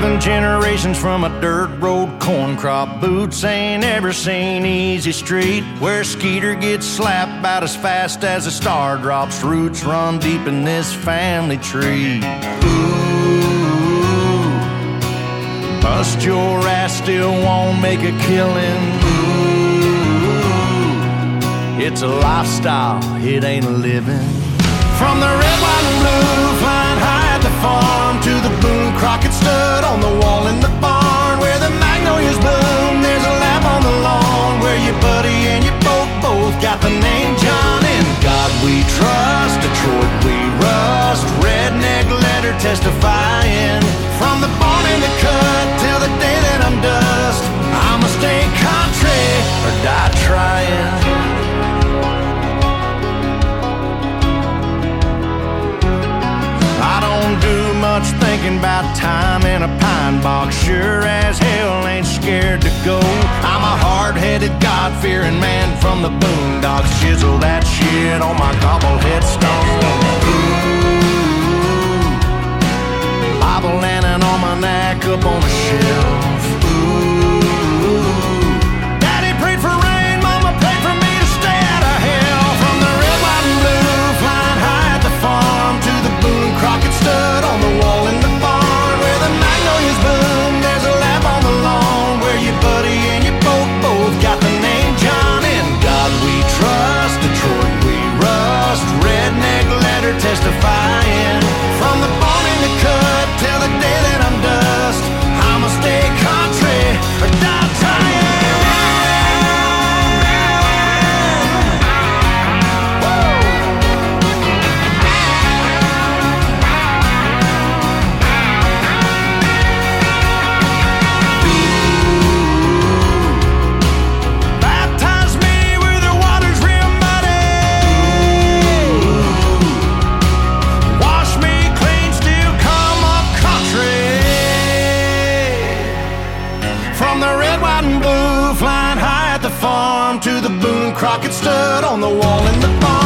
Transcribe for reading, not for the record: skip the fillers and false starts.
7 generations from a dirt road corn crop. Boots ain't ever seen easy street, where Skeeter gets slapped about as fast as a star drops. Roots run deep in this family tree. Ooh, bust your ass, still won't make a killing. Ooh, it's a lifestyle, it ain't a living. From the red, white, and blue, flying high at the farm, to the Boone Crockett stud on the wall in the barn, where the magnolias bloom. There's a lamp on the lawn, where your buddy and your both got the name John. In God we trust, Detroit we rust, redneck letter testifying. From the barn in the cut till the day that I'm dust, I'ma stay country or die trying. I don't do much thinking about time in a pine box. Sure as hell ain't scared to go. I'm a hard-headed, God-fearing man from the boondocks. Chisel that shit on my gobblehead stone. Ooh, Bible and an almanac up on the shelf. Ooh, Daddy prayed for rain, Mama prayed for me to stay out of hell. From the red, white, and blue, flying high at the farm, to the Boone Crockett stud on the wall in the barn, where the magnolias bloom. There's a lamp on the lawn, where your buddy and your both got the name John. In God we trust, Detroit we rust, redneck letter testifying. From the barn in the cut till the day that I'm dust, I'ma stay country or die trying. From the red, white, and blue, flying high at the farm, to the Boone Crockett stud on the wall in the barn.